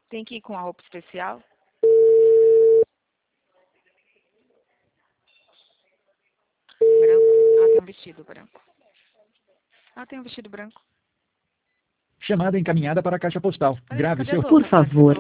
Tem que ir com a roupa especial? Branco. Ela tem um vestido branco. Ela tem um vestido branco. Chamada encaminhada para a caixa postal. Peraí, Grave cadê seu... as outras? Por favor,